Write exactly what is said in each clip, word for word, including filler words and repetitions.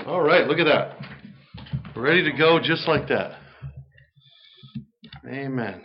All right, look at that. We're ready to go just like that. Amen.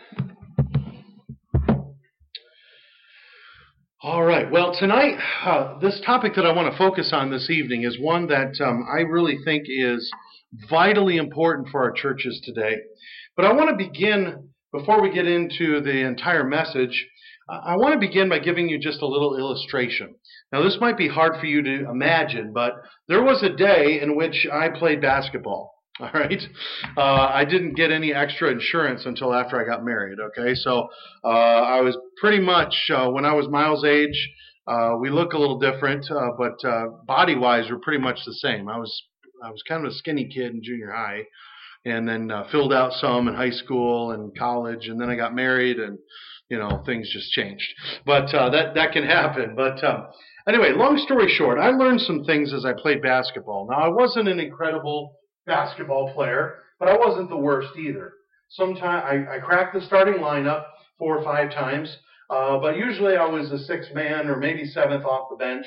All right, well, tonight, uh, this topic that I want to focus on this evening is one that um, I really think is vitally important for our churches today. But I want to begin, before we get into the entire message, I want to begin by giving you just a little illustration. Now, this might be hard for you to imagine, but there was a day in which I played basketball. All right, uh, I didn't get any extra insurance until after I got married. Okay, so uh, I was pretty much uh, when I was Miles' age. Uh, we look a little different, uh, but uh, body-wise, we're pretty much the same. I was I was kind of a skinny kid in junior high, and then uh, filled out some in high school and college, and then I got married, and you know things just changed. But uh, that that can happen. But um, anyway, long story short, I learned some things as I played basketball. Now, I wasn't an incredible basketball player, but I wasn't the worst either. Sometimes I, I cracked the starting lineup four or five times, uh, but usually I was the sixth man or maybe seventh off the bench,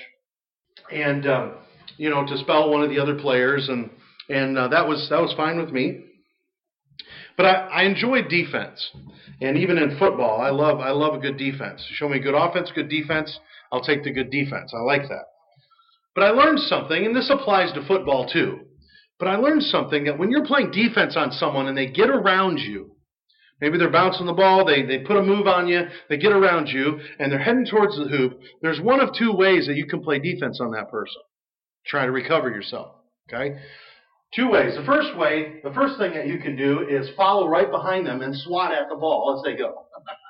and um, you know to spell one of the other players, and and uh, that was that was fine with me. But I, I enjoyed defense, and even in football, I love I love a good defense. Show me good offense, good defense, I'll take the good defense. I like that. But I learned something, and this applies to football too. But I learned something that when you're playing defense on someone and they get around you, maybe they're bouncing the ball, they, they put a move on you, they get around you, and they're heading towards the hoop, there's one of two ways that you can play defense on that person. Try to recover yourself, okay? Two ways. The first way, the first thing that you can do is follow right behind them and swat at the ball as they go.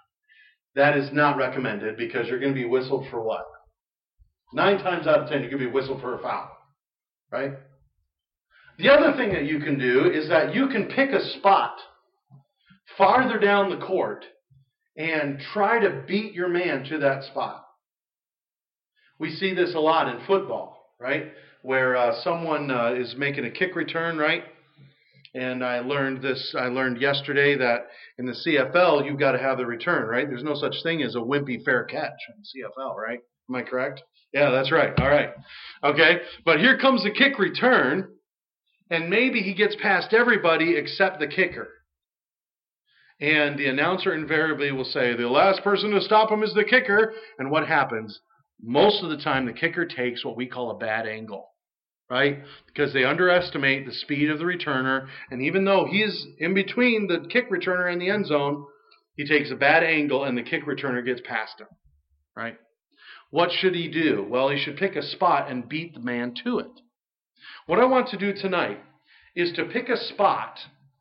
That is not recommended because you're going to be whistled for what? Nine times out of ten, you're going to be whistled for a foul, right? The other thing that you can do is that you can pick a spot farther down the court and try to beat your man to that spot. We see this a lot in football, right? Where uh, someone uh, is making a kick return, right? And I learned this, I learned yesterday that in the C F L, you've got to have the return, right? There's no such thing as a wimpy fair catch in the C F L, right? Am I correct? Yeah, that's right. All right. Okay. But here comes the kick return. And maybe he gets past everybody except the kicker. And the announcer invariably will say, the last person to stop him is the kicker. And what happens? Most of the time, the kicker takes what we call a bad angle, right? Because they underestimate the speed of the returner. And even though he is in between the kick returner and the end zone, he takes a bad angle and the kick returner gets past him, right? What should he do? Well, he should pick a spot and beat the man to it. What I want to do tonight is to pick a spot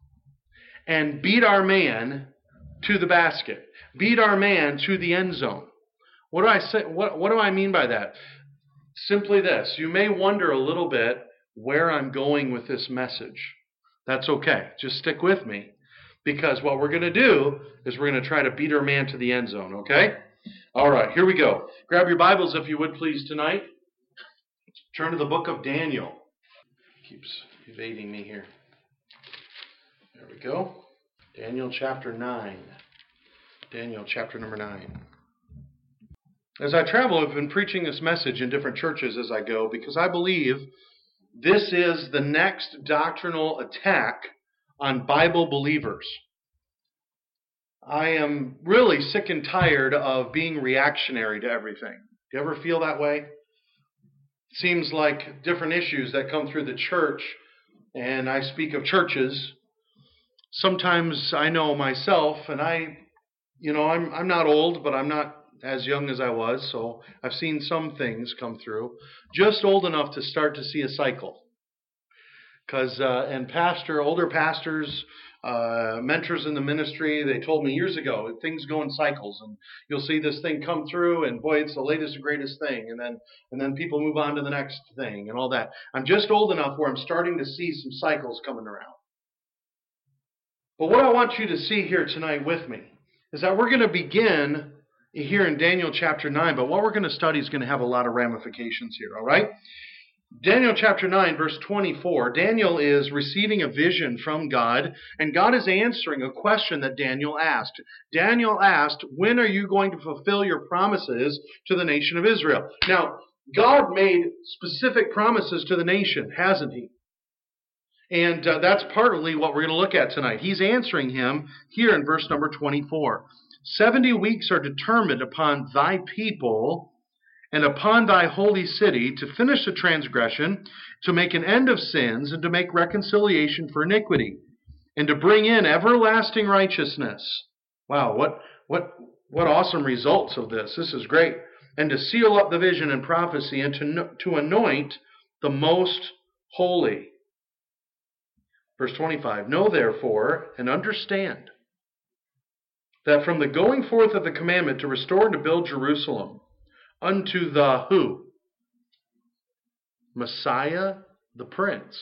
and beat our man to the basket, beat our man to the end zone. What do I say? What, what do I mean by that? Simply this. You may wonder a little bit where I'm going with this message. That's okay. Just stick with me, because what we're going to do is we're going to try to beat our man to the end zone, okay? All right, here we go. Grab your Bibles, if you would, please, tonight. Turn to the book of Daniel. Keeps evading me here. There we go. Daniel chapter nine. Daniel chapter number nine. As I travel, I've been preaching this message in different churches as I go because I believe this is the next doctrinal attack on Bible believers. I am really sick and tired of being reactionary to everything. Do you ever feel that way? Seems like different issues that come through the church, and I speak of churches. Sometimes I know myself, and I, you know, I'm I'm not old, but I'm not as young as I was, so I've seen some things come through. Just old enough to start to see a cycle. Because uh, and pastor, older pastors, uh, mentors in the ministry, they told me years ago, things go in cycles, and you'll see this thing come through, and boy, it's the latest and greatest thing, and then and then people move on to the next thing, and all that. I'm just old enough where I'm starting to see some cycles coming around. But what I want you to see here tonight with me is that we're going to begin here in Daniel chapter nine, but what we're going to study is going to have a lot of ramifications here, all right? Daniel chapter nine, verse twenty-four, Daniel is receiving a vision from God, and God is answering a question that Daniel asked. Daniel asked, when are you going to fulfill your promises to the nation of Israel? Now, God made specific promises to the nation, hasn't he? And uh, that's partly what we're going to look at tonight. He's answering him here in verse number twenty-four. Seventy weeks are determined upon thy people and upon thy holy city to finish the transgression, to make an end of sins, and to make reconciliation for iniquity, and to bring in everlasting righteousness. Wow, what what what awesome results of this. This is great. And to seal up the vision and prophecy, and to, to anoint the most holy. Verse twenty-five, know therefore and understand that from the going forth of the commandment to restore and to build Jerusalem unto the who? Messiah the Prince.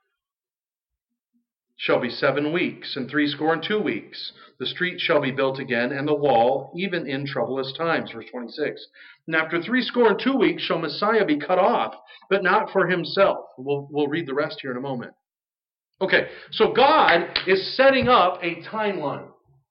Shall be seven weeks, and threescore and two weeks. The street shall be built again, and the wall, even in troublous times. Verse twenty-six. And after threescore and two weeks shall Messiah be cut off, but not for himself. We'll, we'll read the rest here in a moment. Okay, so God is setting up a timeline.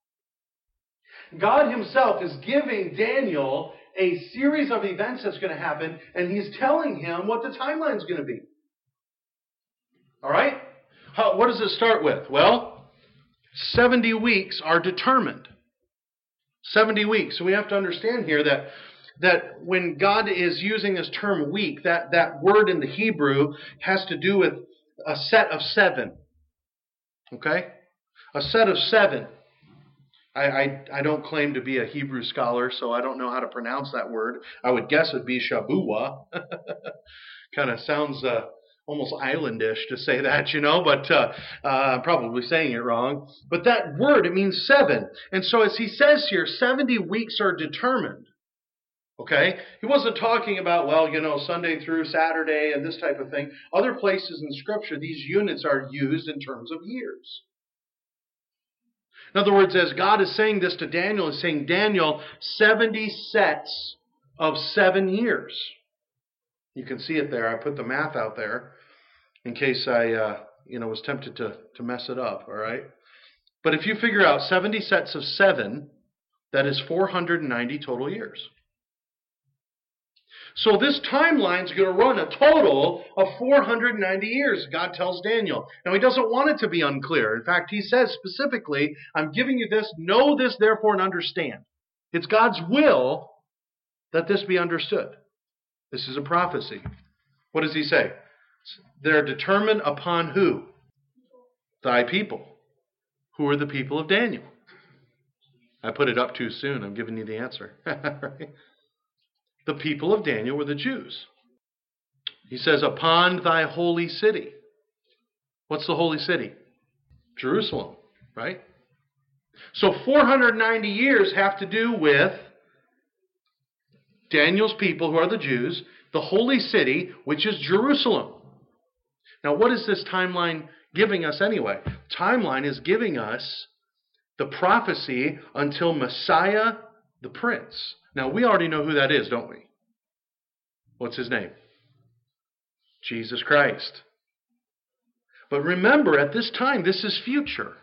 God himself is giving Daniel a series of events that's going to happen, and he's telling him what the timeline is going to be. All right? How, what does it start with? Well, seventy weeks are determined. seventy weeks. So we have to understand here that, that when God is using this term week, that, that word in the Hebrew has to do with a set of seven. Okay? A set of seven. I, I, I don't claim to be a Hebrew scholar, so I don't know how to pronounce that word. I would guess it'd be Shabuah. Kind of sounds uh, almost islandish to say that, you know, but uh, uh, I'm probably saying it wrong. But that word, it means seven. And so as he says here, seventy weeks are determined. Okay? He wasn't talking about, well, you know, Sunday through Saturday and this type of thing. Other places in Scripture, these units are used in terms of years. In other words, as God is saying this to Daniel, he's saying, Daniel, seventy sets of seven years. You can see it there. I put the math out there in case I, uh, you know, was tempted to, to mess it up, all right? But if you figure out seventy sets of seven, that is four hundred ninety total years. So this timeline is going to run a total of four hundred ninety years, God tells Daniel. Now, he doesn't want it to be unclear. In fact, he says specifically, I'm giving you this, know this, therefore, and understand. It's God's will that this be understood. This is a prophecy. What does he say? They're determined upon who? Thy people. Who are the people of Daniel? I put it up too soon. I'm giving you the answer. Right? The people of Daniel were the Jews. He says, upon thy holy city. What's the holy city? Jerusalem, right? So four hundred ninety years have to do with Daniel's people, who are the Jews, the holy city, which is Jerusalem. Now, what is this timeline giving us anyway? Timeline is giving us the prophecy until Messiah the Prince. Now, we already know who that is, don't we? What's his name? Jesus Christ. But remember, at this time, this is future.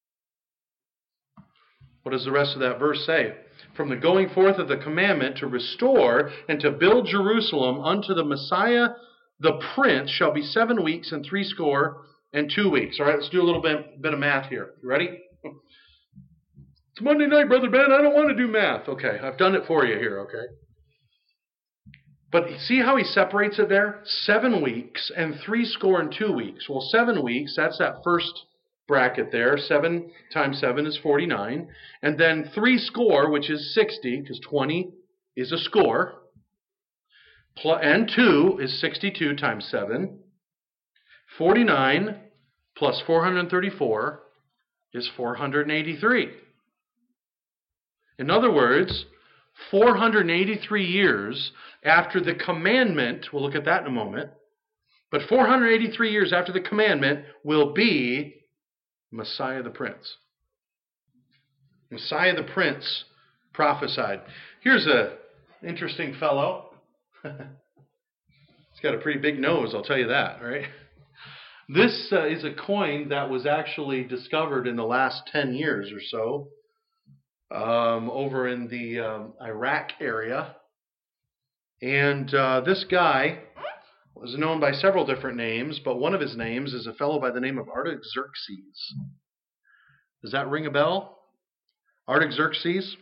What does the rest of that verse say? From the going forth of the commandment to restore and to build Jerusalem unto the Messiah the Prince shall be seven weeks and threescore and two weeks. All right, let's do a little bit, bit of math here. You ready? It's Monday night, Brother Ben. I don't want to do math. Okay, I've done it for you here, okay? But see how he separates it there? Seven weeks and threescore and two weeks. Well, seven weeks, that's that first bracket there. Seven times seven is forty-nine. And then threescore, which is sixty, because twenty is a score. And two is sixty-two times seven. forty-nine plus four hundred thirty-four is four hundred eighty-three. In other words, four hundred eighty-three years after the commandment, we'll look at that in a moment, but four hundred eighty-three years after the commandment will be Messiah the Prince. Messiah the Prince prophesied. Here's an interesting fellow. He's got a pretty big nose, I'll tell you that, right? This uh, is a coin that was actually discovered in the last ten years or so. Um, over in the um, Iraq area. And uh, this guy was known by several different names, but one of his names is a fellow by the name of Artaxerxes. Does that ring a bell? Artaxerxes?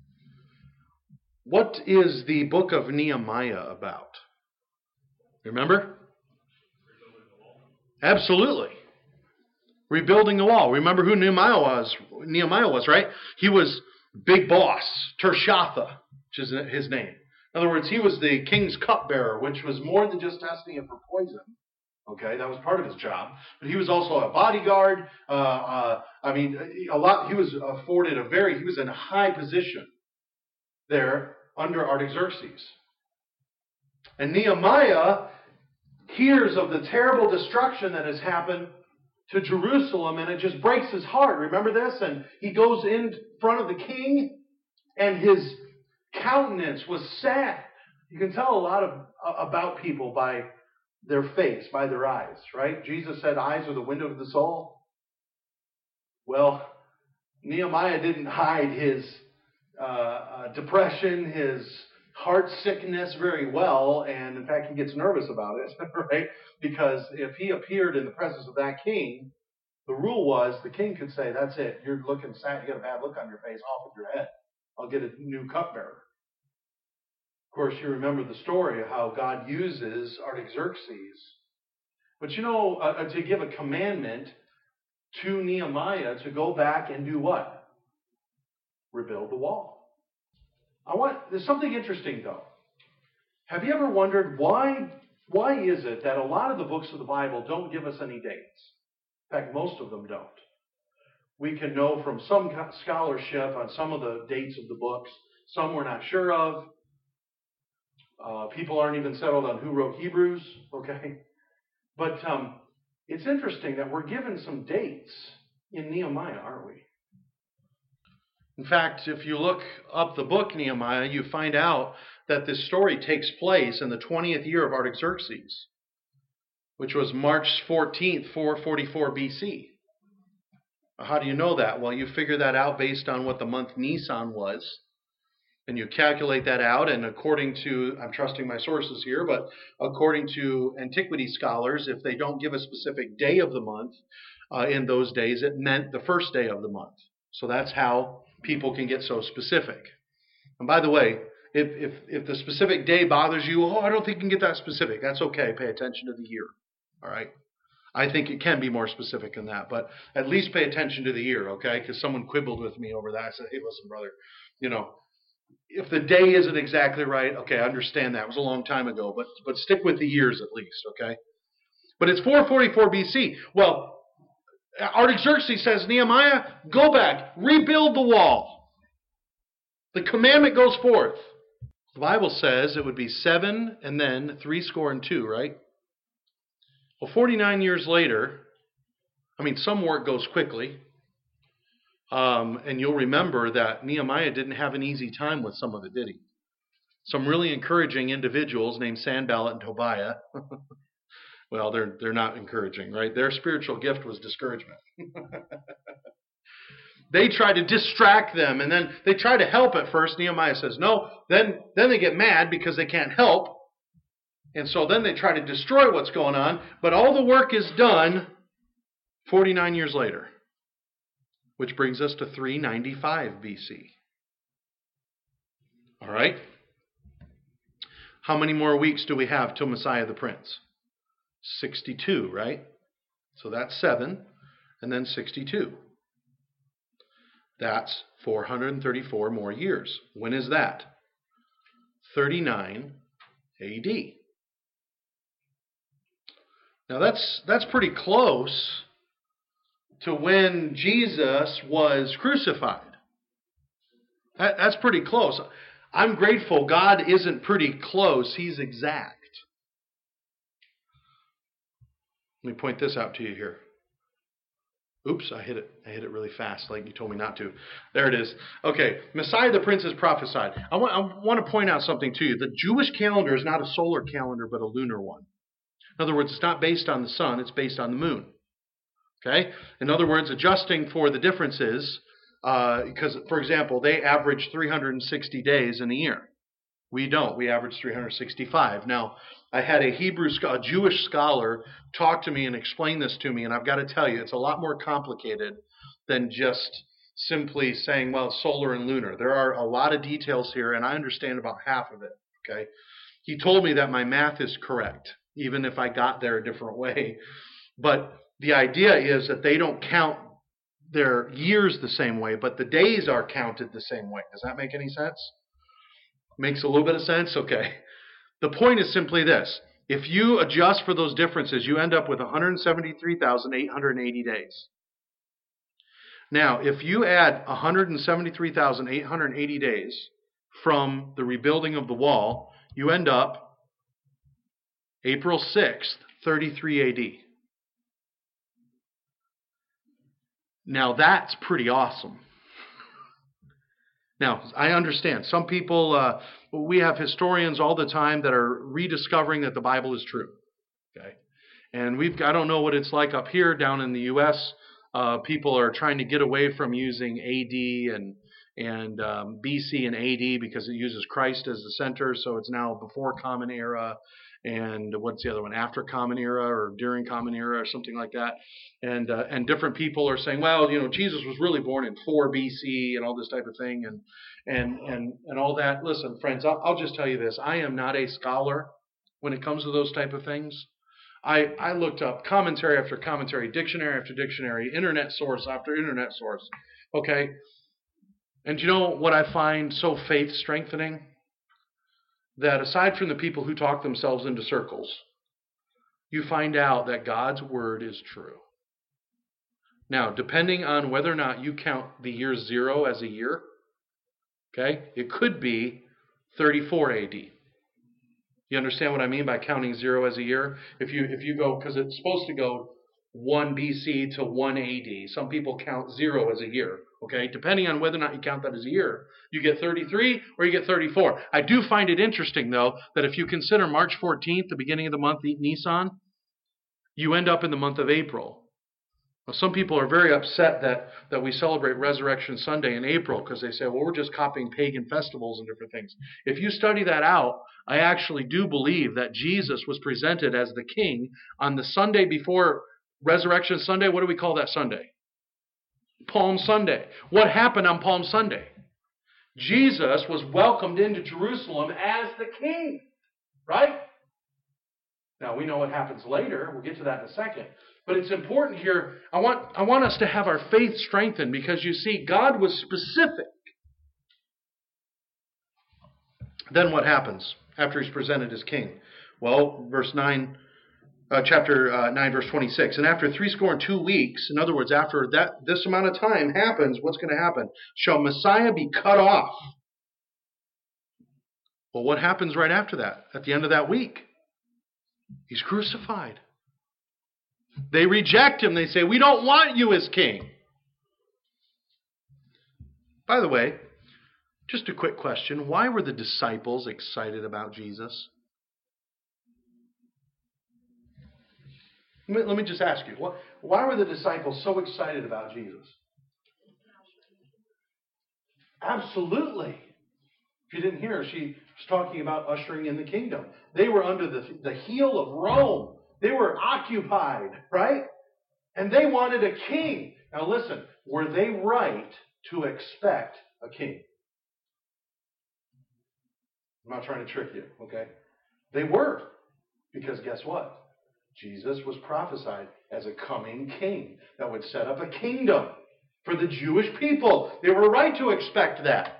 What is the book of Nehemiah about? Remember? Absolutely. Rebuilding the wall. Remember who Nehemiah was? Nehemiah was, right? He was big boss, Tershatha, which is his name. In other words, he was the king's cupbearer, which was more than just testing it for poison. Okay, that was part of his job. But he was also a bodyguard. Uh, uh, I mean, a lot. He was afforded a very. He was in a high position there under Artaxerxes. And Nehemiah hears of the terrible destruction that has happened to Jerusalem, and it just breaks his heart. Remember this? And he goes in front of the king, and his countenance was sad. You can tell a lot of about people by their face, by their eyes, right? Jesus said eyes are the window of the soul. Well, Nehemiah didn't hide his uh, uh, depression, his heart sickness very well, and in fact he gets nervous about it, right? Because if he appeared in the presence of that king, the rule was the king could say, that's it, you're looking sad, you got a bad look on your face, off with your head. I'll get a new cupbearer. Of course, you remember the story of how God uses Artaxerxes. But you know, uh, to give a commandment to Nehemiah to go back and do what? Rebuild the wall. I want, there's something interesting though. Have you ever wondered why, why is it that a lot of the books of the Bible don't give us any dates? In fact, most of them don't. We can know from some scholarship on some of the dates of the books. Some we're not sure of. Uh, people aren't even settled on who wrote Hebrews, okay? But um, it's interesting that we're given some dates in Nehemiah, aren't we? In fact, if you look up the book Nehemiah, you find out that this story takes place in the twentieth year of Artaxerxes, which was March fourteenth, four forty-four B C. How do you know that? Well, you figure that out based on what the month Nisan was. And you calculate that out, and according to, I'm trusting my sources here, but according to antiquity scholars, if they don't give a specific day of the month uh, in those days, it meant the first day of the month. So that's how people can get so specific. And by the way, if, if, if the specific day bothers you, oh, I don't think you can get that specific. That's okay. Pay attention to the year. All right? I think it can be more specific than that, but at least pay attention to the year, okay? Because someone quibbled with me over that. I said, hey, listen, brother, you know, if the day isn't exactly right, okay, I understand that. It was a long time ago, but but stick with the years at least, okay? But it's four forty-four B C. Well, Artaxerxes says, Nehemiah, go back, rebuild the wall. The commandment goes forth. The Bible says it would be seven and then three score and two, right? Well, forty-nine years later, I mean, some work goes quickly. Um, and you'll remember that Nehemiah didn't have an easy time with some of it, did he? Some really encouraging individuals named Sanballat and Tobiah. Well, they're they're not encouraging, right? Their spiritual gift was discouragement. They try to distract them, and then they try to help at first. Nehemiah says no. Then, then they get mad because they can't help. And so then they try to destroy what's going on. But all the work is done forty-nine years later. Which brings us to three ninety-five B C. All right? How many more weeks do we have till Messiah the Prince? sixty-two, right? So that's seven, and then sixty-two. That's four hundred thirty-four more years. When is that? thirty-nine A D. Now that's that's pretty close to when Jesus was crucified. That, that's pretty close. I'm grateful God isn't pretty close. He's exact. Let me point this out to you here. Oops, I hit it. I hit it really fast, like you told me not to. There it is. Okay, Messiah the Prince is prophesied. I want, I want to point out something to you. The Jewish calendar is not a solar calendar, but a lunar one. In other words, it's not based on the sun, it's based on the moon. Okay? In other words, adjusting for the differences, uh, because, for example, they average three hundred sixty days in a year. We don't. We average three hundred sixty-five. Now, I had a Hebrew, a Jewish scholar talk to me and explain this to me, and I've got to tell you, it's a lot more complicated than just simply saying, well, solar and lunar. There are a lot of details here, and I understand about half of it, okay? He told me that my math is correct, even if I got there a different way. But the idea is that they don't count their years the same way, but the days are counted the same way. Does that make any sense? Makes a little bit of sense? Okay. The point is simply this. If you adjust for those differences, you end up with one hundred seventy-three thousand eight hundred eighty days. Now, if you add one hundred seventy-three thousand eight hundred eighty days from the rebuilding of the wall, you end up April sixth, thirty-three A D. Now, that's pretty awesome. Now, I understand. Some people, uh, we have historians all the time that are rediscovering that the Bible is true. Okay, and we've, I don't know what it's like up here down in the U S Uh, people are trying to get away from using A D and and um, B C and A D because it uses Christ as the center. So it's now before Common Era, and what's the other one? After Common Era or during Common Era or something like that. And uh, and different people are saying, well, you know, Jesus was really born in four B C and all this type of thing and and and and all that. Listen, friends, I'll, I'll just tell you this: I am not a scholar when it comes to those type of things. I, I looked up commentary after commentary, dictionary after dictionary, internet source after internet source. Okay? And you know what I find so faith strengthening? That aside from the people who talk themselves into circles, you find out that God's word is true. Now, depending on whether or not you count the year zero as a year, okay, it could be thirty-four A D. You understand what I mean by counting zero as a year? If you if you go, because it's supposed to go one B C to one A D. Some people count zero as a year. Okay, depending on whether or not you count that as a year, you get thirty-three or you get thirty-four. I do find it interesting, though, that if you consider March fourteenth, the beginning of the month, Nisan, you end up in the month of April. Now, some people are very upset that, that we celebrate Resurrection Sunday in April because they say, well, we're just copying pagan festivals and different things. If you study that out, I actually do believe that Jesus was presented as the king on the Sunday before Resurrection Sunday. What do we call that Sunday? Palm Sunday. What happened on Palm Sunday? Jesus was welcomed into Jerusalem as the king, right? Now, we know what happens later. We'll get to that in a second. But it's important here. I want, I want us to have our faith strengthened because, you see, God was specific. Then what happens after he's presented as king? Well, verse nine, uh, chapter uh, nine, verse twenty-six. And after threescore and two weeks, in other words, after that this amount of time happens, what's going to happen? Shall Messiah be cut off? Well, what happens right after that? At the end of that week, he's crucified. They reject him. They say, we don't want you as king. By the way, just a quick question. Why were the disciples excited about Jesus? Let me, let me just ask you. What, why were the disciples so excited about Jesus? Absolutely. If you didn't hear her, she was talking about ushering in the kingdom. They were under the, the heel of Rome. They were occupied, right? And they wanted a king. Now listen, were they right to expect a king? I'm not trying to trick you, okay? They were. Because guess what? Jesus was prophesied as a coming king that would set up a kingdom for the Jewish people. They were right to expect that.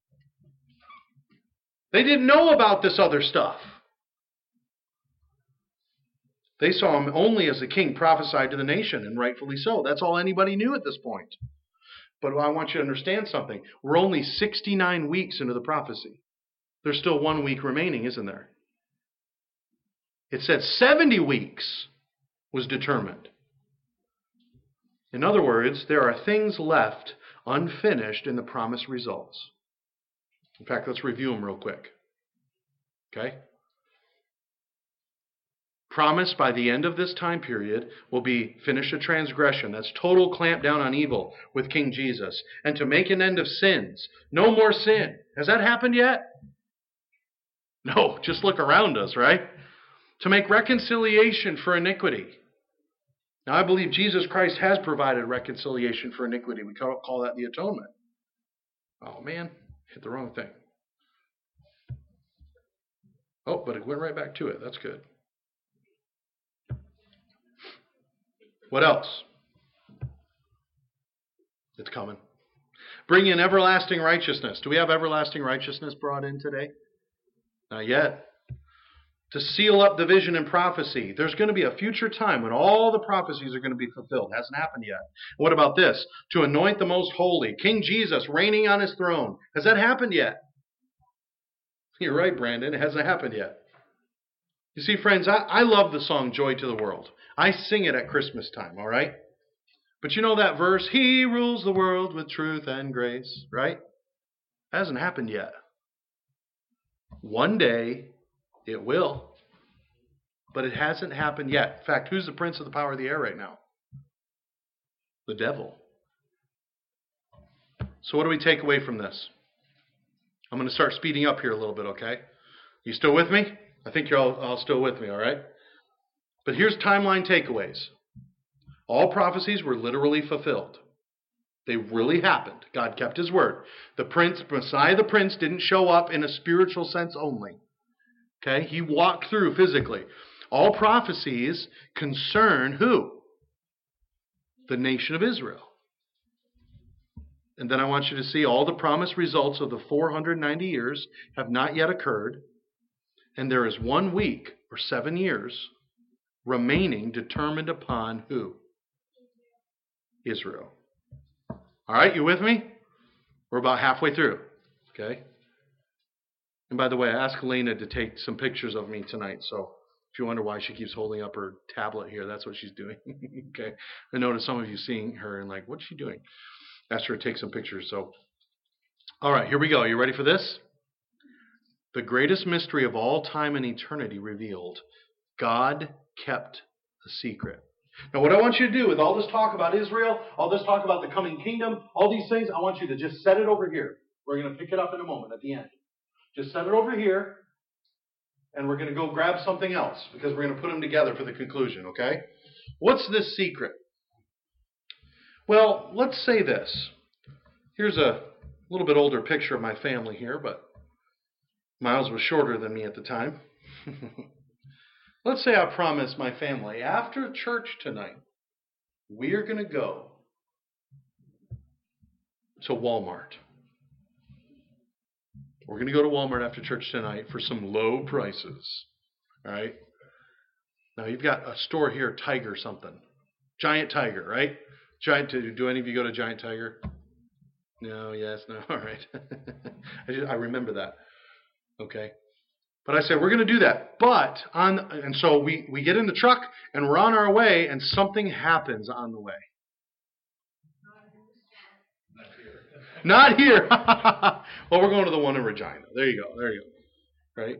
They didn't know about this other stuff. They saw him only as a king prophesied to the nation, and rightfully so. That's all anybody knew at this point. But I want you to understand something. We're only sixty-nine weeks into the prophecy. There's still one week remaining, isn't there? It said seventy weeks was determined. In other words, there are things left unfinished in the promised results. In fact, let's review them real quick. Okay? Promised by the end of this time period will be finish a transgression. That's total clamp down on evil with King Jesus. And to make an end of sins. No more sin. Has that happened yet? No, just look around us, right? to make reconciliation for iniquity. Now, I believe Jesus Christ has provided reconciliation for iniquity. We call, call that the atonement. Oh, man, hit the wrong thing. Oh, but it went right back to it. That's good. What else? It's coming. Bring in everlasting righteousness. Do we have everlasting righteousness brought in today? Not yet. To seal up the vision and prophecy. There's going to be a future time when all the prophecies are going to be fulfilled. It hasn't happened yet. What about this? To anoint the most holy. King Jesus reigning on his throne. Has that happened yet? You're right, Brandon. It hasn't happened yet. You see, friends, I, I love the song Joy to the World. I sing it at Christmas time, all right? But you know that verse, He rules the world with truth and grace, right? That hasn't happened yet. One day, it will. But it hasn't happened yet. In fact, who's the prince of the power of the air right now? The devil. So what do we take away from this? I'm going to start speeding up here a little bit, okay? You still with me? I think you're all, all still with me, all right? But here's timeline takeaways. All prophecies were literally fulfilled. They really happened. God kept his word. The prince, Messiah the prince, didn't show up in a spiritual sense only. Okay? He walked through physically. All prophecies concern who? The nation of Israel. And then I want you to see all the promised results of the four hundred ninety years have not yet occurred. And there is one week or seven years remaining determined upon who? Israel. All right, you with me? We're about halfway through. Okay? And by the way, I asked Elena to take some pictures of me tonight. So if you wonder why she keeps holding up her tablet here, that's what she's doing. Okay? I noticed some of you seeing her and like, what's she doing? Asked her to take some pictures. So, all right, here we go. You ready for this? The greatest mystery of all time and eternity revealed. God kept a secret. Now, what I want you to do with all this talk about Israel, all this talk about the coming kingdom, all these things, I want you to just set it over here. We're going to pick it up in a moment at the end. Just set it over here, and we're going to go grab something else because we're going to put them together for the conclusion, okay? What's this secret? Well, let's say this. Here's a little bit older picture of my family here, but Miles was shorter than me at the time. Let's say I promised my family, after church tonight, we're going to go to Walmart. We're going to go to Walmart after church tonight for some low prices. All right? Now, you've got a store here, Tiger something. Giant Tiger, right? Giant. Do any of you go to Giant Tiger? No, yes, no. All right. I, just, I remember that. Okay. But I said, we're going to do that. But, on, and so we, we get in the truck and we're on our way and something happens on the way. Not here. Well, we're going to the one in Regina. There you go. There you go. Right?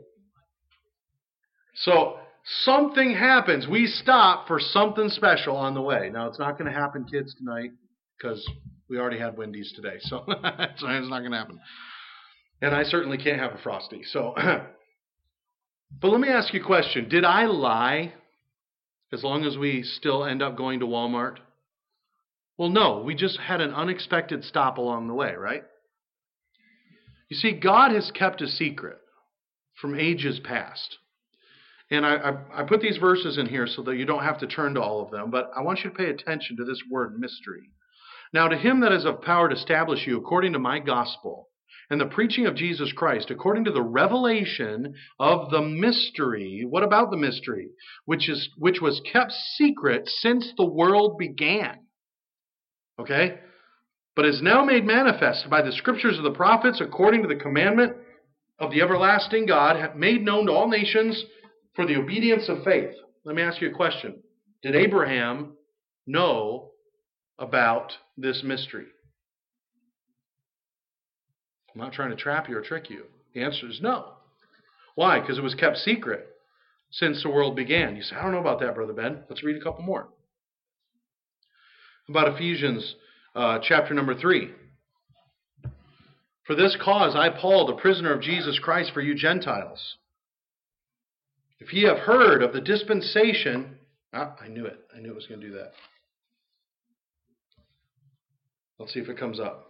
So, something happens. We stop for something special on the way. Now, it's not going to happen, kids, tonight because we already had Wendy's today. So, it's not going to happen. And I certainly can't have a Frosty. So, but let me ask you a question. Did I lie as long as we still end up going to Walmart? Well, no. We just had an unexpected stop along the way, right? You see, God has kept a secret from ages past. And I, I, I put these verses in here so that you don't have to turn to all of them, but I want you to pay attention to this word mystery. Now, to him that is of power to establish you according to my gospel, and the preaching of Jesus Christ, according to the revelation of the mystery. What about the mystery? Which is which was kept secret since the world began. Okay? But is now made manifest by the scriptures of the prophets, according to the commandment of the everlasting God, have made known to all nations for the obedience of faith. Let me ask you a question. Did Abraham know about this mystery? I'm not trying to trap you or trick you. The answer is no. Why? Because it was kept secret since the world began. You say, I don't know about that, Brother Ben. Let's read a couple more. About Ephesians uh, chapter number three. For this cause I, Paul, the prisoner of Jesus Christ for you Gentiles. If ye have heard of the dispensation, ah, I knew it. I knew it was going to do that. Let's see if it comes up.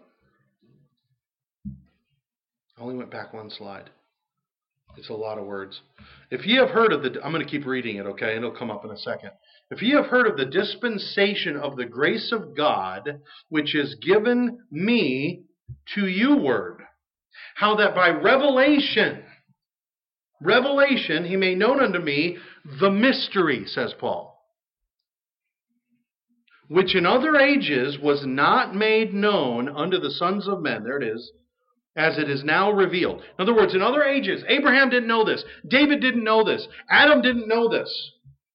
I only went back one slide. It's a lot of words. If ye have heard of the, I'm going to keep reading it, okay, and it'll come up in a second. If ye have heard of the dispensation of the grace of God, which is given me to you word, how that by revelation, revelation, he made known unto me the mystery, says Paul, which in other ages was not made known unto the sons of men. There it is. As it is now revealed. In other words, in other ages, Abraham didn't know this. David didn't know this. Adam didn't know this.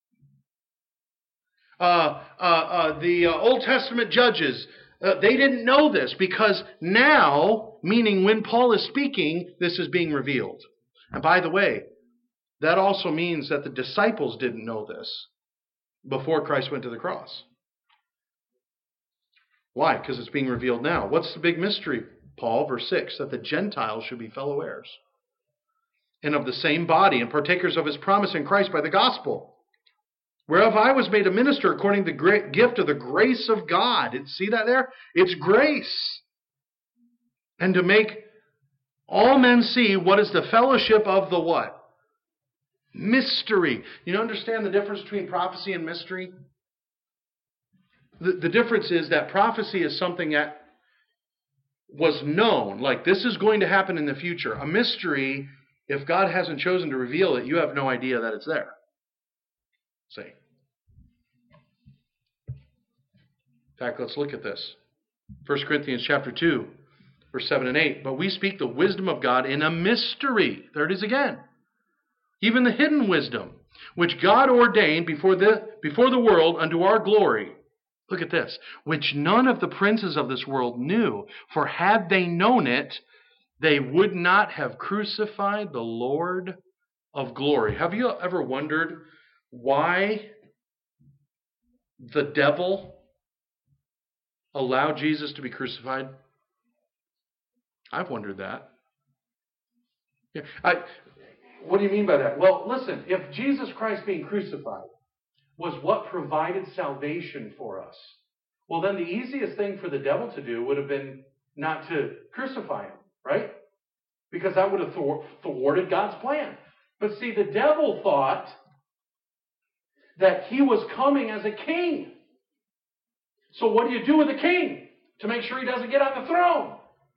Uh, uh, uh, the uh, Old Testament judges, uh, they didn't know this because now, meaning when Paul is speaking, this is being revealed. And by the way, that also means that the disciples didn't know this before Christ went to the cross. Why? Because it's being revealed now. What's the big mystery, Paul? Verse six, that the Gentiles should be fellow heirs and of the same body and partakers of his promise in Christ by the gospel, whereof I was made a minister according to the great gift of the grace of God. See that there? It's grace. And to make all men see what is the fellowship of the what? Mystery. You understand the difference between prophecy and mystery? The, the difference is that prophecy is something that was known, like this is going to happen in the future. A mystery, if God hasn't chosen to reveal it, you have no idea that it's there. See? In fact, let's look at this. First Corinthians chapter two, verse seven and eight. But we speak the wisdom of God in a mystery. There it is again. Even the hidden wisdom, which God ordained before the, before the world unto our glory. Look at this. Which none of the princes of this world knew. For had they known it, they would not have crucified the Lord of glory. Have you ever wondered why the devil allowed Jesus to be crucified? I've wondered that. Yeah, I, what do you mean by that? Well, listen, if Jesus Christ being crucified was what provided salvation for us, well, then the easiest thing for the devil to do would have been not to crucify him, right? Because that would have thwarted God's plan. But see, the devil thought that he was coming as a king. So what do you do with a king to make sure he doesn't get on the throne?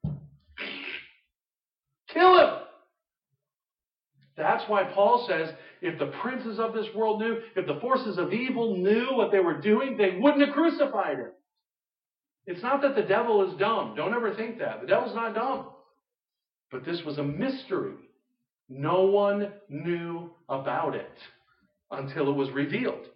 Kill him. That's why Paul says, if the princes of this world knew, if the forces of evil knew what they were doing, they wouldn't have crucified him. It's not that the devil is dumb. Don't ever think that. The devil's not dumb. But this was a mystery. No one knew about it until it was revealed.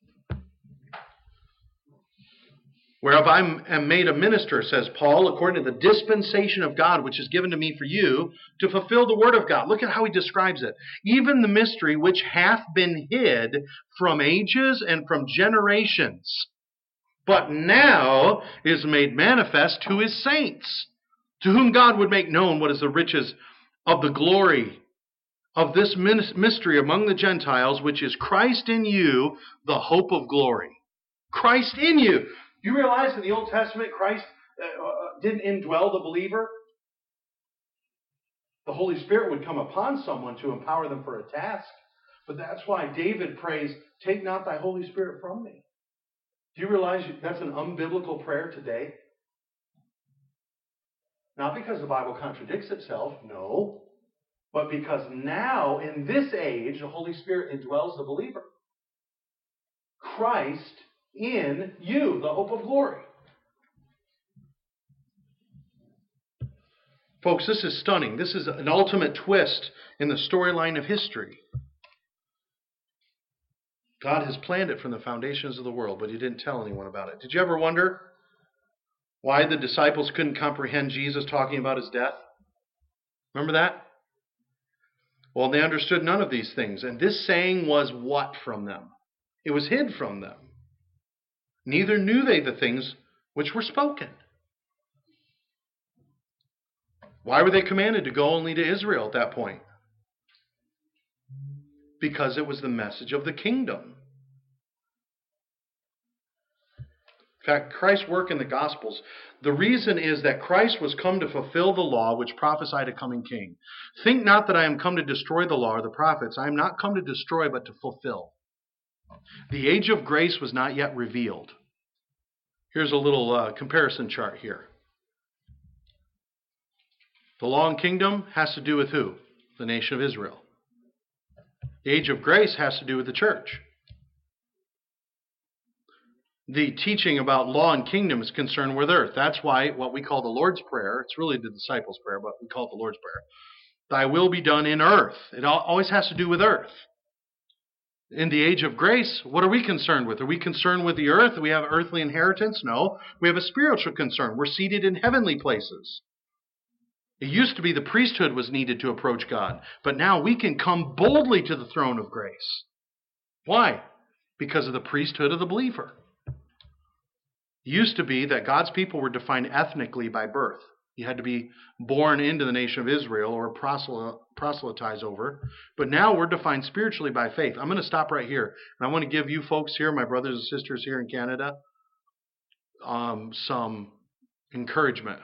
Whereof I am made a minister, says Paul, according to the dispensation of God, which is given to me for you, to fulfill the word of God. Look at how he describes it. Even the mystery which hath been hid from ages and from generations, but now is made manifest to his saints, to whom God would make known what is the riches of the glory of this mystery among the Gentiles, which is Christ in you, the hope of glory. Christ in you. You realize in the Old Testament, Christ uh, didn't indwell the believer? The Holy Spirit would come upon someone to empower them for a task. But that's why David prays, take not thy Holy Spirit from me. Do you realize that's an unbiblical prayer today? Not because the Bible contradicts itself, no. But because now, in this age, the Holy Spirit indwells the believer. Christ in you, the hope of glory. Folks, this is stunning. This is an ultimate twist in the storyline of history. God has planned it from the foundations of the world, but he didn't tell anyone about it. Did you ever wonder why the disciples couldn't comprehend Jesus talking about his death? Remember that? Well, they understood none of these things. And this saying was what from them? It was hid from them. Neither knew they the things which were spoken. Why were they commanded to go only to Israel at that point? Because it was the message of the kingdom. In fact, Christ's work in the Gospels, the reason is that Christ was come to fulfill the law which prophesied a coming king. Think not that I am come to destroy the law or the prophets. I am not come to destroy, but to fulfill. The age of grace was not yet revealed. Here's a little uh, comparison chart here. The law and kingdom has to do with who? The nation of Israel. The age of grace has to do with the church. The teaching about law and kingdom is concerned with earth. That's why what we call the Lord's Prayer, it's really the disciples' prayer, but we call it the Lord's Prayer. Thy will be done in earth. It always has to do with earth. In the age of grace, what are we concerned with? Are we concerned with the earth? Do we have earthly inheritance? No. We have a spiritual concern. We're seated in heavenly places. It used to be the priesthood was needed to approach God, but now we can come boldly to the throne of grace. Why? Because of the priesthood of the believer. It used to be that God's people were defined ethnically by birth. You had to be born into the nation of Israel or proselytize over. But now we're defined spiritually by faith. I'm going to stop right here. And I want to give you folks here, my brothers and sisters here in Canada, um, some encouragement.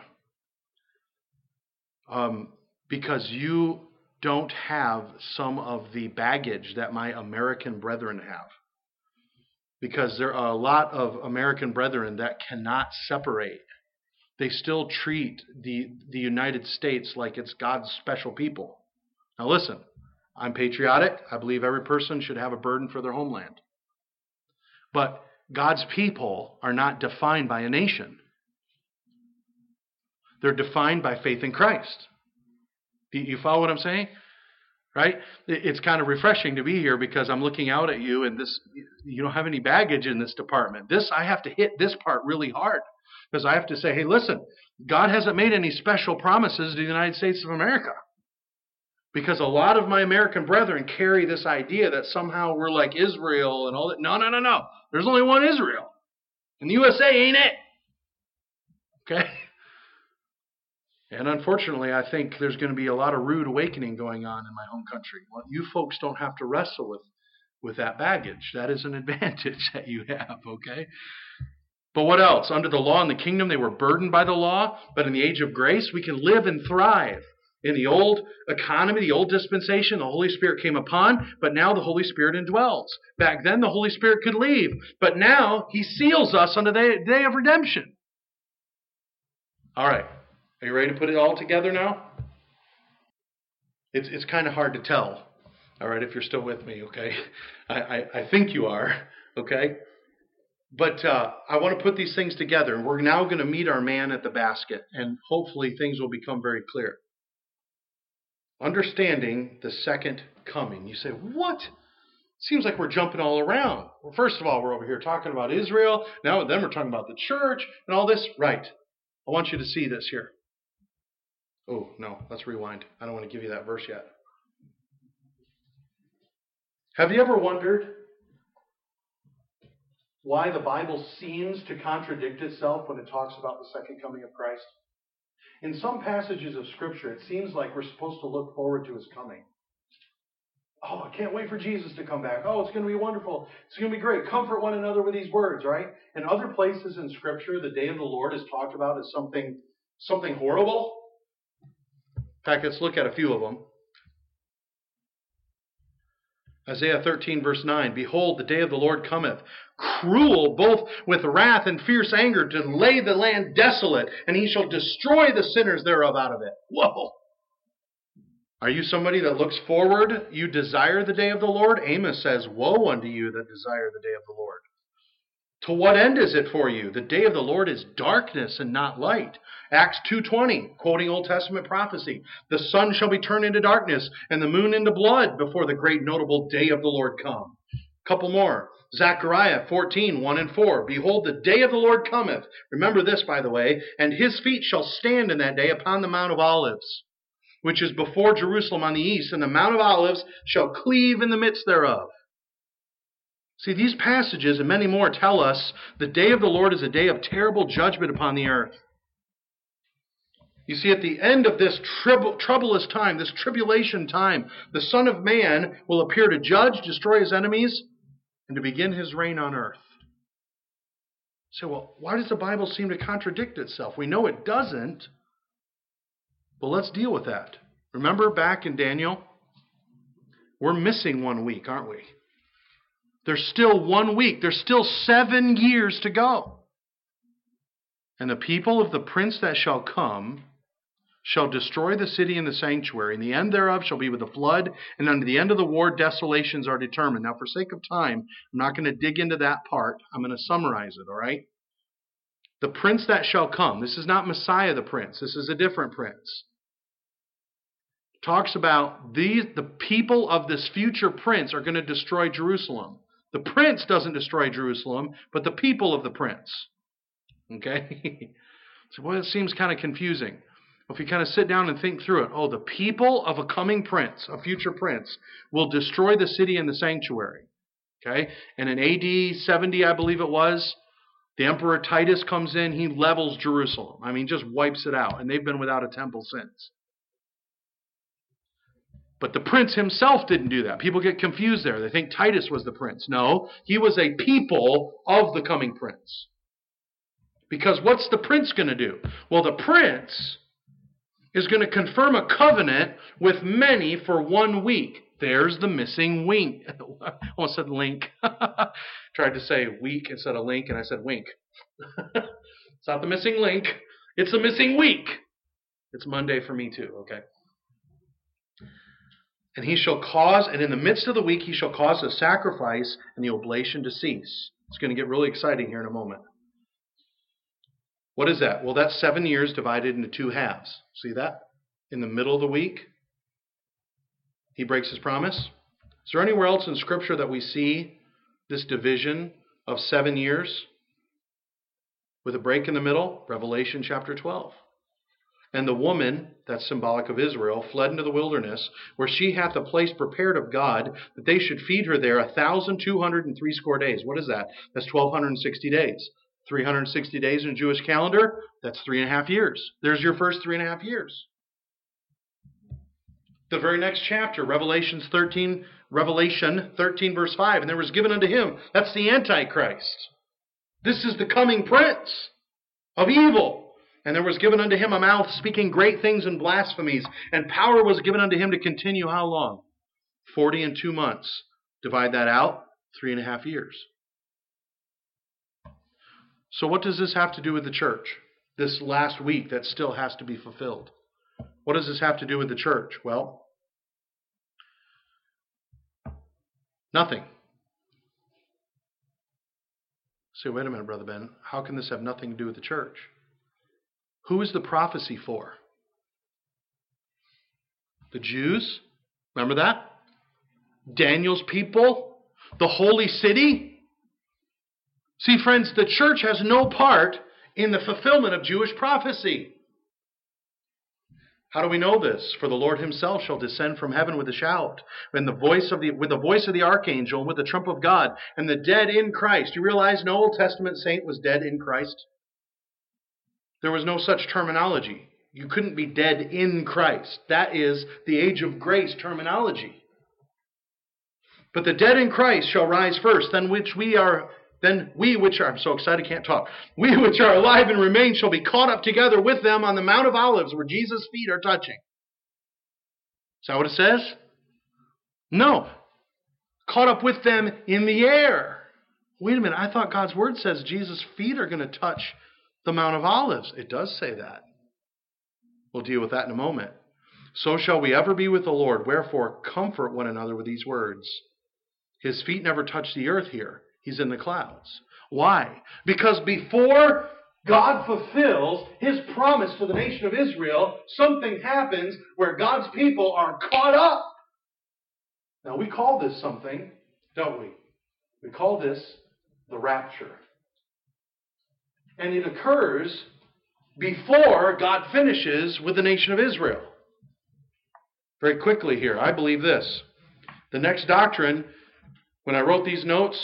Um, because you don't have some of the baggage that my American brethren have. Because there are a lot of American brethren that cannot separate. They still treat the, the United States like it's God's special people. Now listen, I'm patriotic. I believe every person should have a burden for their homeland. But God's people are not defined by a nation. They're defined by faith in Christ. Do you follow what I'm saying? Right? It's kind of refreshing to be here because I'm looking out at you and this, you don't have any baggage in this department. This, I have to hit this part really hard because I have to say, hey, listen, God hasn't made any special promises to the United States of America. Because a lot of my American brethren carry this idea that somehow we're like Israel and all that. No, no, no, no. There's only one Israel. And the U S A ain't it. Okay? And unfortunately, I think there's going to be a lot of rude awakening going on in my home country. Well, you folks don't have to wrestle with, with that baggage. That is an advantage that you have, okay? But what else? Under the law and the kingdom, they were burdened by the law. But in the age of grace, we can live and thrive. In the old economy, the old dispensation, the Holy Spirit came upon, but now the Holy Spirit indwells. Back then, the Holy Spirit could leave. But now, He seals us on the day, day of redemption. All right. Are you ready to put it all together now? It's it's kind of hard to tell, all right, if you're still with me, okay? I, I, I think you are, okay? But uh, I want to put these things together, and we're now going to meet our man at the basket, and hopefully things will become very clear. Understanding the second coming. You say, what? Seems like we're jumping all around. Well, first of all, we're over here talking about Israel. Now then we're talking about the church and all this. Right. I want you to see this here. Oh, no, let's rewind. I don't want to give you that verse yet. Have you ever wondered why the Bible seems to contradict itself when it talks about the second coming of Christ? In some passages of Scripture, it seems like we're supposed to look forward to His coming. Oh, I can't wait for Jesus to come back. Oh, it's going to be wonderful. It's going to be great. Comfort one another with these words, right? In other places in Scripture, the day of the Lord is talked about as something, something horrible. In fact, let's look at a few of them. Isaiah thirteen, verse nine. Behold, the day of the Lord cometh, cruel, both with wrath and fierce anger, to lay the land desolate, and He shall destroy the sinners thereof out of it. Whoa! Are you somebody that looks forward? You desire the day of the Lord? Amos says, woe unto you that desire the day of the Lord. To what end is it for you? The day of the Lord is darkness and not light. Acts two twenty, quoting Old Testament prophecy. The sun shall be turned into darkness and the moon into blood before the great notable day of the Lord come. Couple more. Zechariah fourteen, one and four. Behold, the day of the Lord cometh. Remember this, by the way. And His feet shall stand in that day upon the Mount of Olives, which is before Jerusalem on the east. And the Mount of Olives shall cleave in the midst thereof. See, these passages and many more tell us the day of the Lord is a day of terrible judgment upon the earth. You see, at the end of this trouble, troublous time, this tribulation time, the Son of Man will appear to judge, destroy his enemies, and to begin his reign on earth. So, well, why does the Bible seem to contradict itself? We know it doesn't, but let's deal with that. Remember back in Daniel? We're missing one week, aren't we? There's still one week. There's still seven years to go. And the people of the prince that shall come shall destroy the city and the sanctuary, and the end thereof shall be with a flood, and unto the end of the war desolations are determined. Now, for sake of time, I'm not going to dig into that part. I'm going to summarize it, all right? The prince that shall come. This is not Messiah the prince. This is a different prince. Talks about these, the people of this future prince are going to destroy Jerusalem. The prince doesn't destroy Jerusalem, but the people of the prince. Okay? So, boy, it seems kind of confusing. If you kind of sit down and think through it, oh, the people of a coming prince, a future prince, will destroy the city and the sanctuary. Okay? And in A D seventy, I believe it was, the Emperor Titus comes in, he levels Jerusalem. I mean, just wipes it out. And they've been without a temple since. But the prince himself didn't do that. People get confused there. They think Titus was the prince. No, he was a people of the coming prince. Because what's the prince going to do? Well, the prince is going to confirm a covenant with many for one week. There's the missing wink. I almost said link. Tried to say week instead of link, and I said wink. It's not the missing link. It's the missing week. It's Monday for me too, okay? And he shall cause, and in the midst of the week, he shall cause the sacrifice and the oblation to cease. It's going to get really exciting here in a moment. What is that? Well, that's seven years divided into two halves. See that? In the middle of the week, he breaks his promise. Is there anywhere else in Scripture that we see this division of seven years with a break in the middle? Revelation chapter twelve. And the woman, that's symbolic of Israel, fled into the wilderness, where she hath a place prepared of God, that they should feed her there a thousand two hundred and threescore days. What is that? That's twelve sixty days. three hundred sixty days in a Jewish calendar, that's three and a half years. There's your first three and a half years. The very next chapter, Revelations thirteen, Revelation thirteen, verse five, and there was given unto him, that's the Antichrist. This is the coming prince of evil. And there was given unto him a mouth speaking great things and blasphemies, and power was given unto him to continue how long? Forty and two months. Divide that out, three and a half years. So what does this have to do with the church? This last week that still has to be fulfilled. What does this have to do with the church? Well, nothing. Say, wait a minute, Brother Ben. How can this have nothing to do with the church? Who is the prophecy for? The Jews? Remember that? Daniel's people? The holy city? See, friends, the church has no part in the fulfillment of Jewish prophecy. How do we know this? For the Lord himself shall descend from heaven with a shout, and the voice of the, with the voice of the archangel, and with the trump of God, and the dead in Christ. You realize no Old Testament saint was dead in Christ? There was no such terminology. You couldn't be dead in Christ. That is the age of grace terminology. But the dead in Christ shall rise first, then which we are, then we which are, I'm so excited I can't talk. We which are alive and remain shall be caught up together with them on the Mount of Olives where Jesus' feet are touching. Is that what it says? No. Caught up with them in the air. Wait a minute, I thought God's word says Jesus' feet are going to touch the Mount of Olives. It does say that. We'll deal with that in a moment. So shall we ever be with the Lord. Wherefore, comfort one another with these words. His feet never touch the earth here. He's in the clouds. Why? Because before God fulfills his promise to the nation of Israel, something happens where God's people are caught up. Now, we call this something, don't we? We call this the rapture. And it occurs before God finishes with the nation of Israel. Very quickly here, I believe this. The next doctrine, when I wrote these notes,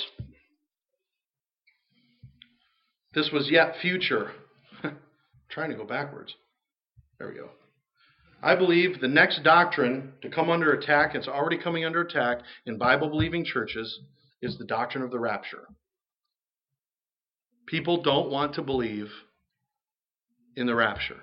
this was yet future. I'm trying to go backwards. There we go. I believe the next doctrine to come under attack, it's already coming under attack in Bible-believing churches, is the doctrine of the rapture. People don't want to believe in the rapture.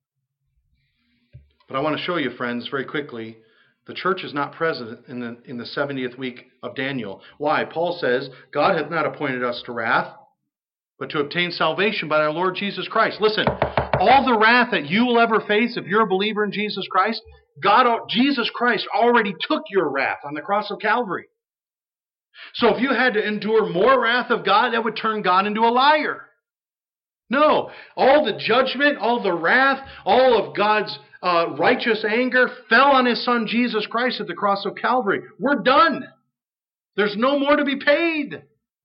But I want to show you, friends, very quickly, the church is not present in the in the seventieth week of Daniel. Why? Paul says, God hath not appointed us to wrath, but to obtain salvation by our Lord Jesus Christ. Listen, all the wrath that you will ever face if you're a believer in Jesus Christ, God, Jesus Christ already took your wrath on the cross of Calvary. So if you had to endure more wrath of God, that would turn God into a liar. No, all the judgment, all the wrath, all of God's uh, righteous anger fell on His Son Jesus Christ at the cross of Calvary. We're done. There's no more to be paid.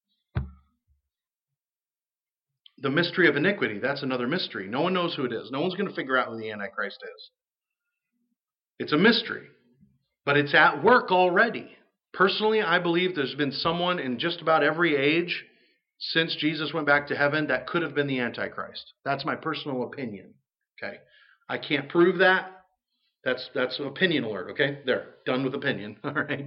The mystery of iniquity, that's another mystery. No one knows who it is. No one's going to figure out who the Antichrist is. It's a mystery, but it's at work already. Personally, I believe there's been someone in just about every age since Jesus went back to heaven that could have been the Antichrist. That's my personal opinion. Okay, I can't prove that. That's that's an opinion alert. Okay, there, done with opinion. All right.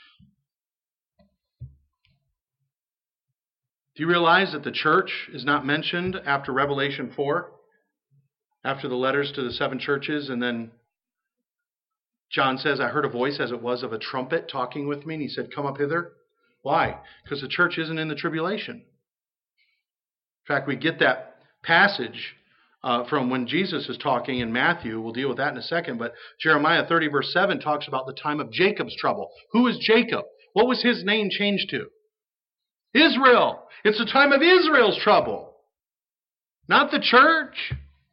Do you realize that the church is not mentioned after Revelation four? After the letters to the seven churches, and then John says, I heard a voice as it was of a trumpet talking with me, and he said, come up hither. Why? Because the church isn't in the tribulation. In fact, we get that passage uh, from when Jesus is talking in Matthew. We'll deal with that in a second. But Jeremiah thirty verse seven talks about the time of Jacob's trouble. Who is Jacob? What was his name changed to? Israel. It's the time of Israel's trouble, not the church.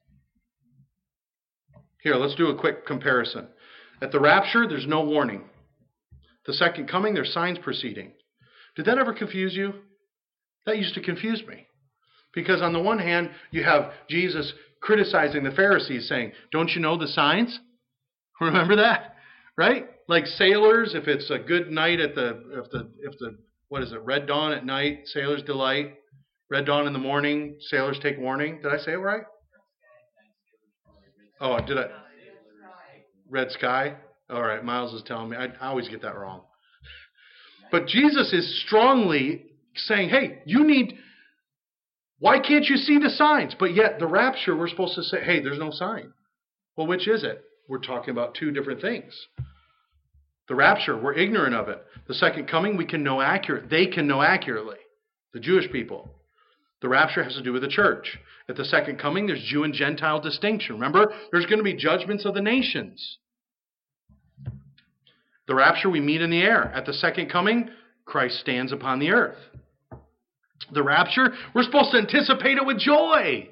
Here, let's do a quick comparison. At the rapture, there's no warning. The second coming, there's signs preceding. Did that ever confuse you? That used to confuse me. Because on the one hand, you have Jesus criticizing the Pharisees, saying, don't you know the signs? Remember that? Right? Like sailors, if it's a good night at the, if the, if the, what is it, red dawn at night, sailors delight. Red dawn in the morning, sailors take warning. Did I say it right? Oh, did I? Red sky? All right, Miles is telling me. I, I always get that wrong. But Jesus is strongly saying, hey, you need, why can't you see the signs? But yet the rapture, we're supposed to say, hey, there's no sign. Well, which is it? We're talking about two different things. The rapture, we're ignorant of it. The second coming, we can know accurate. They can know accurately. The Jewish people. The rapture has to do with the church. At the second coming, there's Jew and Gentile distinction. Remember, there's going to be judgments of the nations. The rapture, we meet in the air. At the second coming, Christ stands upon the earth. The rapture, we're supposed to anticipate it with joy.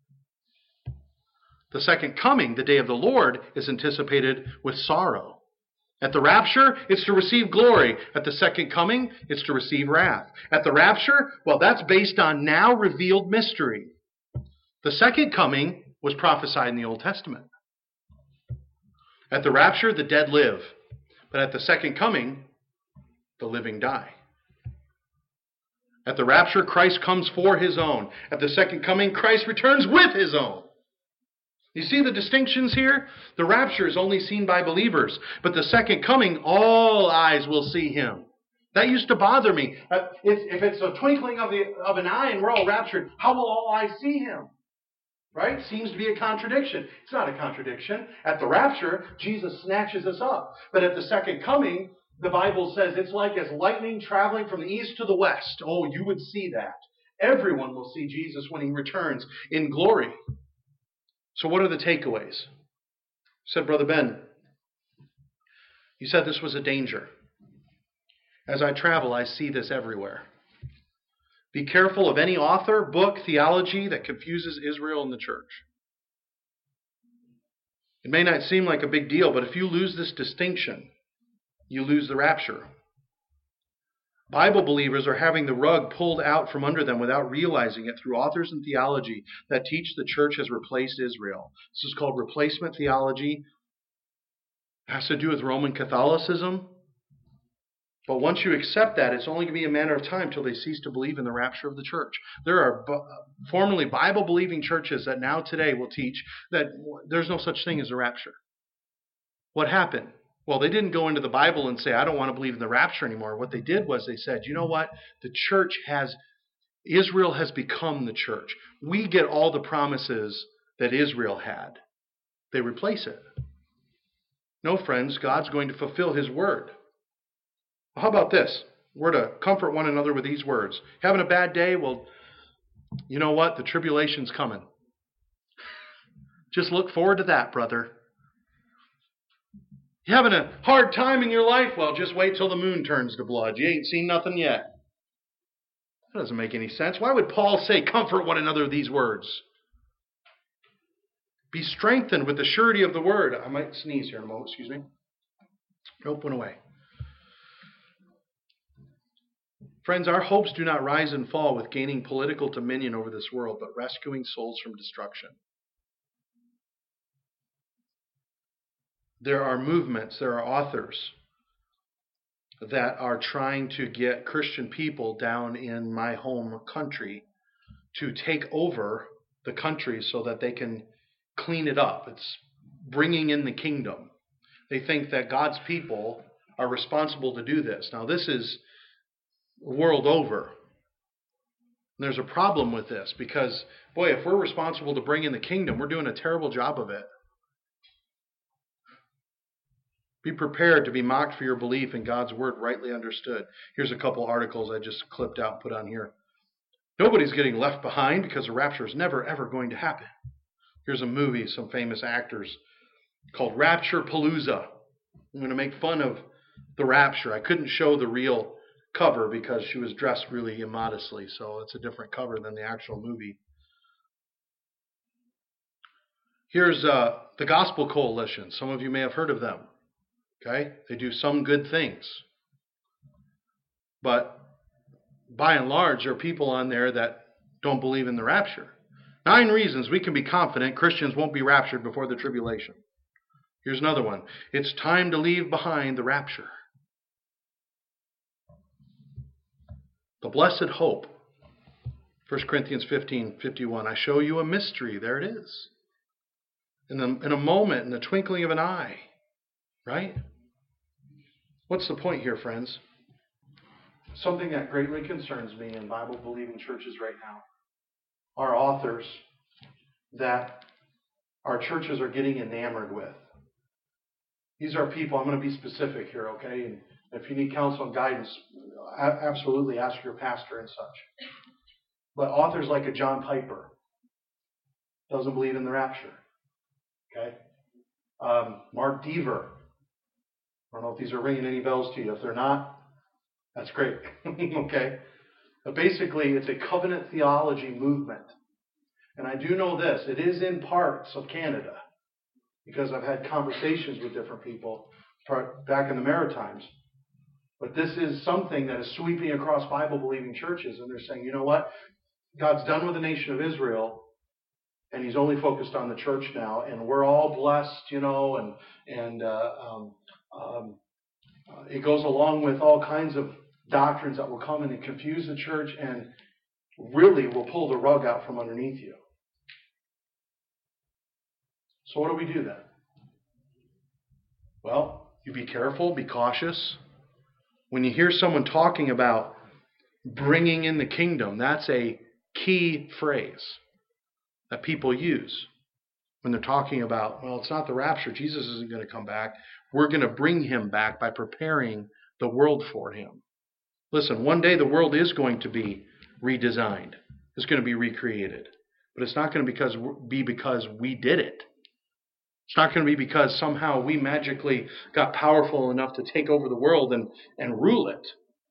The second coming, the day of the Lord, is anticipated with sorrow. At the rapture, it's to receive glory. At the second coming, it's to receive wrath. At the rapture, well, that's based on now revealed mystery. The second coming was prophesied in the Old Testament. At the rapture, the dead live. But at the second coming, the living die. At the rapture, Christ comes for His own. At the second coming, Christ returns with His own. You see the distinctions here? The rapture is only seen by believers. But the second coming, all eyes will see Him. That used to bother me. If it's a twinkling of, the, of an eye and we're all raptured, how will all eyes see Him? Right? Seems to be a contradiction. It's not a contradiction. At the rapture, Jesus snatches us up. But at the second coming, the Bible says it's like as lightning traveling from the east to the west. Oh, you would see that. Everyone will see Jesus when He returns in glory. So what are the takeaways? Said Brother Ben, you said this was a danger. As I travel, I see this everywhere. Be careful of any author, book, theology that confuses Israel and the church. It may not seem like a big deal, but if you lose this distinction, you lose the rapture. Bible believers are having the rug pulled out from under them without realizing it through authors and theology that teach the church has replaced Israel. This is called replacement theology. It has to do with Roman Catholicism. But once you accept that, it's only going to be a matter of time till they cease to believe in the rapture of the church. There are b- formerly Bible-believing churches that now today will teach that there's no such thing as a rapture. What happened? Well, they didn't go into the Bible and say, I don't want to believe in the rapture anymore. What they did was they said, you know what? The church has, Israel has become the church. We get all the promises that Israel had. They replace it. No, friends, God's going to fulfill His word. How about this? We're to comfort one another with these words. Having a bad day? Well, you know what? The tribulation's coming. Just look forward to that, brother. You having a hard time in your life? Well, just wait till the moon turns to blood. You ain't seen nothing yet. That doesn't make any sense. Why would Paul say, comfort one another with these words? Be strengthened with the surety of the word. I might sneeze here in a moment. Excuse me. Nope, went away. Friends, our hopes do not rise and fall with gaining political dominion over this world, but rescuing souls from destruction. There are movements, there are authors that are trying to get Christian people down in my home country to take over the country so that they can clean it up. It's bringing in the kingdom. They think that God's people are responsible to do this. Now, this is world over. And there's a problem with this because, boy, if we're responsible to bring in the kingdom, we're doing a terrible job of it. Be prepared to be mocked for your belief in God's word rightly understood. Here's a couple articles I just clipped out and put on here. Nobody's getting left behind because the rapture is never, ever going to happen. Here's a movie, some famous actors, called Rapture Palooza. I'm going to make fun of the rapture. I couldn't show the real cover because she was dressed really immodestly, so it's a different cover than the actual movie. Here's uh, the Gospel Coalition. Some of you may have heard of them. Okay, they do some good things, but by and large, there are people on there that don't believe in the rapture. Nine reasons we can be confident Christians won't be raptured before the tribulation. Here's another one. It's time to leave behind the rapture. The blessed hope. First Corinthians fifteen fifty-one. I show you a mystery. There it is. In, the, in a moment, in the twinkling of an eye. Right? What's the point here, friends? Something that greatly concerns me in Bible-believing churches right now are authors that our churches are getting enamored with. These are people, I'm going to be specific here, okay? And if you need counsel and guidance, absolutely ask your pastor and such. But authors like a John Piper doesn't believe in the rapture. Okay? Um, Mark Dever. I don't know if these are ringing any bells to you. If they're not, that's great. Okay? But basically, it's a covenant theology movement. And I do know this. It is in parts of Canada, because I've had conversations with different people back in the Maritimes. But this is something that is sweeping across Bible-believing churches. And they're saying, you know what? God's done with the nation of Israel, and He's only focused on the church now. And we're all blessed, you know, and, and uh, um, um, uh, it goes along with all kinds of doctrines that will come in and confuse the church and really will pull the rug out from underneath you. So what do we do then? Well, you be careful, be cautious. When you hear someone talking about bringing in the kingdom, that's a key phrase that people use when they're talking about, well, it's not the rapture. Jesus isn't going to come back. We're going to bring Him back by preparing the world for Him. Listen, one day the world is going to be redesigned. It's going to be recreated. But it's not going to because, be because we did it. It's not going to be because somehow we magically got powerful enough to take over the world and, and rule it.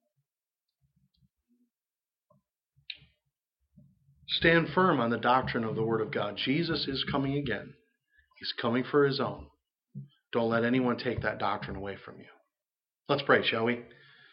Stand firm on the doctrine of the Word of God. Jesus is coming again. He's coming for His own. Don't let anyone take that doctrine away from you. Let's pray, shall we?